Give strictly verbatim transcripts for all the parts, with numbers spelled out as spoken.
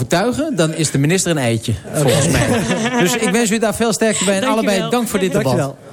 overtuigen... dan is de minister een eitje, volgens mij. Dus ik wens u daar veel sterkte bij. En dank allebei dank voor dit debat. Dank je wel.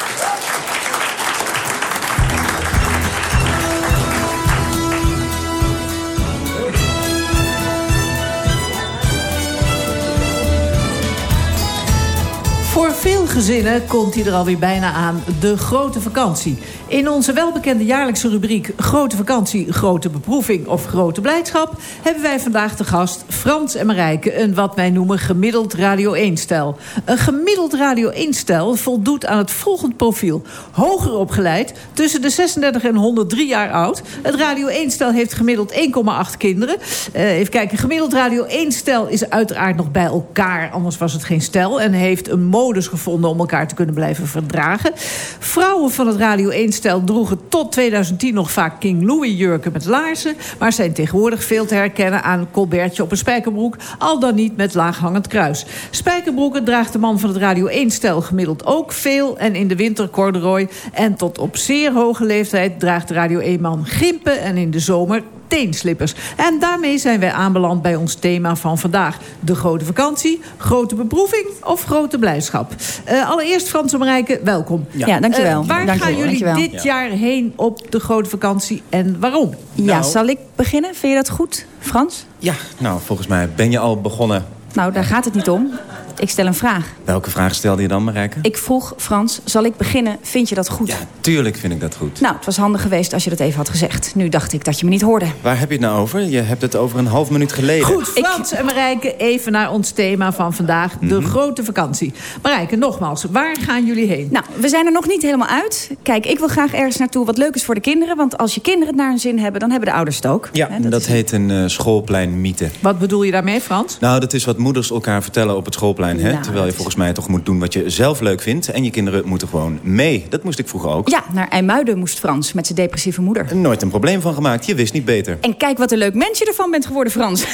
Voor veel gezinnen komt hij er alweer bijna aan, de grote vakantie. In onze welbekende jaarlijkse rubriek Grote Vakantie, Grote Beproeving of Grote Blijdschap... hebben wij vandaag te gast Frans en Marijke, een wat wij noemen gemiddeld Radio één-stel. Een gemiddeld Radio één-stel voldoet aan het volgende profiel. Hoger opgeleid, tussen de zesendertig en honderddrie jaar oud. Het Radio één-stel heeft gemiddeld één komma acht kinderen. Uh, even kijken, gemiddeld Radio één-stel is uiteraard nog bij elkaar, anders was het geen stel... en heeft een modus gevonden om elkaar te kunnen blijven verdragen. Vrouwen van het Radio één-stel droegen tot tweeduizend tien nog vaak King Louis jurken met laarzen, maar zijn tegenwoordig veel te herkennen aan colbertje op een spijkerbroek, al dan niet met laaghangend kruis. Spijkerbroeken draagt de man van het Radio één-stel gemiddeld ook veel en in de winter corduroy. En tot op zeer hoge leeftijd draagt de Radio één-man gimpen en in de zomer teenslippers. En daarmee zijn wij aanbeland bij ons thema van vandaag. De grote vakantie, grote beproeving of grote blijdschap. Uh, allereerst Frans en Marijke, welkom. Ja, ja dankjewel. Uh, waar dankjewel. gaan jullie dankjewel. dit jaar heen op de grote vakantie en waarom? Ja, nou, zal ik beginnen? Vind je dat goed, Frans? Ja, nou, volgens mij ben je al begonnen. Nou, daar gaat het niet om. Ik stel een vraag. Welke vraag stelde je dan, Marijke? Ik vroeg, Frans, zal ik beginnen? Vind je dat goed? Ja, tuurlijk vind ik dat goed. Nou, het was handig geweest als je dat even had gezegd. Nu dacht ik dat je me niet hoorde. Waar heb je het nou over? Je hebt het over een half minuut geleden. Goed, Frans ik... en Marijke, even naar ons thema van vandaag. De mm-hmm. grote vakantie. Marijke, nogmaals, waar gaan jullie heen? Nou, we zijn er nog niet helemaal uit. Kijk, ik wil graag ergens naartoe wat leuk is voor de kinderen. Want als je kinderen het naar hun zin hebben, dan hebben de ouders het ook. Ja, He, dat, dat is... heet een uh, schoolpleinmythe. Wat bedoel je daarmee, Frans? Nou, dat is wat moeders elkaar vertellen op het schoolplein. Hè? Nou, Terwijl je volgens mij toch moet doen wat je zelf leuk vindt. En je kinderen moeten gewoon mee. Dat moest ik vroeger ook. Ja, naar IJmuiden moest Frans met zijn depressieve moeder. Nooit een probleem van gemaakt. Je wist niet beter. En kijk wat een leuk mens je ervan bent geworden, Frans.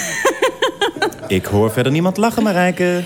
Ik hoor verder niemand lachen, Marijke.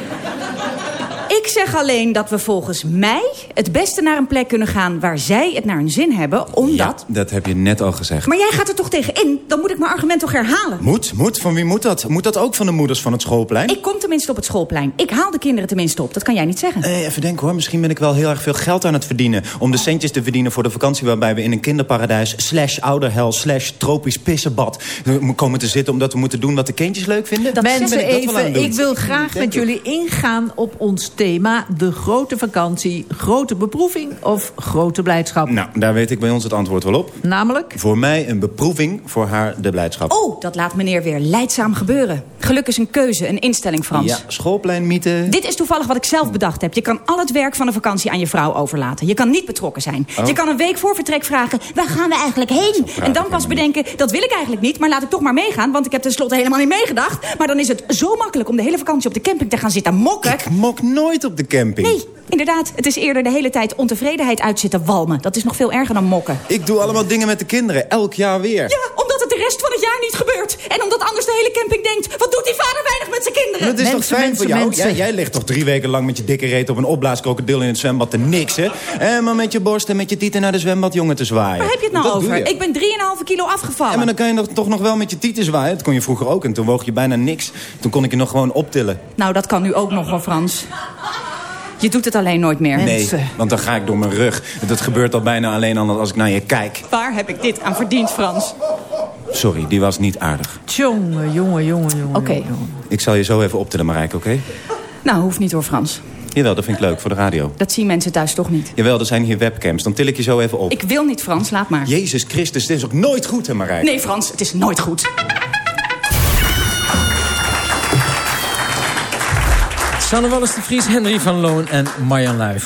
Ik zeg alleen dat we volgens mij het beste naar een plek kunnen gaan waar zij het naar hun zin hebben, omdat... Ja, dat heb je net al gezegd. Maar jij gaat er toch tegen in? Dan moet ik mijn argument toch herhalen. Moet? Moet? Van wie moet dat? Moet dat ook van de moeders van het schoolplein? Ik kom tenminste op het schoolplein. Ik haal de kinderen tenminste op. Dat kan jij niet zeggen. Eh, even denken hoor. Misschien ben ik wel heel erg veel geld aan het verdienen. Om de centjes te verdienen voor de vakantie waarbij we in een kinderparadijs slash ouderhel slash tropisch pissenbad komen te zitten omdat we moeten doen wat de kindjes leuk vinden. Dat Mensen even, ik wil graag met jullie ingaan op ons thema. De grote vakantie, grote beproeving of grote blijdschap? Nou, daar weet ik bij ons het antwoord wel op. Namelijk? Voor mij een beproeving, voor haar de blijdschap. Oh, dat laat meneer weer leidzaam gebeuren. Geluk is een keuze, een instelling, Frans. Ja, schoolpleinmythe. Dit is toevallig wat ik zelf bedacht heb. Je kan al het werk van de vakantie aan je vrouw overlaten. Je kan niet betrokken zijn. Oh. Je kan een week voor vertrek vragen, waar gaan we eigenlijk heen? En dan pas bedenken, niet. dat wil ik eigenlijk niet, maar laat ik toch maar meegaan, want ik heb tenslotte helemaal niet meegedacht. Maar dan is het zo makkelijk om de hele vakantie op de camping te gaan zitten mokken. Ik mok nooit op de camping. Nee, inderdaad. Het is eerder de hele tijd ontevredenheid uitzitten walmen. Dat is nog veel erger dan mokken. Ik doe allemaal dingen met de kinderen, elk jaar weer. Ja, omdat het de rest van het jaar niet gebeurt. En omdat anders de hele camping denkt, wat doet die vader weinig met zijn kinderen? Dat is mensen, toch fijn mensen, voor jou? mensen. Ja, jij ligt toch drie weken lang met je dikke reet op een opblaaskrokodil in het zwembad te niks, hè? En maar met je borst en met je tieten naar de zwembadjongen te zwaaien. Waar heb je het nou dat over? Ik ben drie komma vijf kilo afgevallen. Ja, maar dan kan je nog, toch nog wel met je tieten zwaaien. Dat kon je vroeger ook en toen woog je bijna niks. Toen kon ik je nog gewoon optillen. Nou, dat kan nu ook nog wel, Frans. Je doet het alleen nooit meer. Nee, want dan ga ik door mijn rug. Dat gebeurt al bijna alleen al als ik naar je kijk. Waar heb ik dit aan verdiend, Frans? Sorry, die was niet aardig. Jongen, jongen, jongen, jongen. Oké. Okay. Ik zal je zo even optillen, Marijke, oké? Okay? Nou, hoeft niet hoor, Frans. Jawel, dat vind ik leuk voor de radio. Dat zien mensen thuis toch niet? Jawel, er zijn hier webcams. Dan til ik je zo even op. Ik wil niet, Frans. Laat maar. Jezus Christus, dit is ook nooit goed, hè, Marijke? Nee, Frans, het is nooit goed. Sanne Wallis de Vries, Henry van Loon en Marjan Luijf.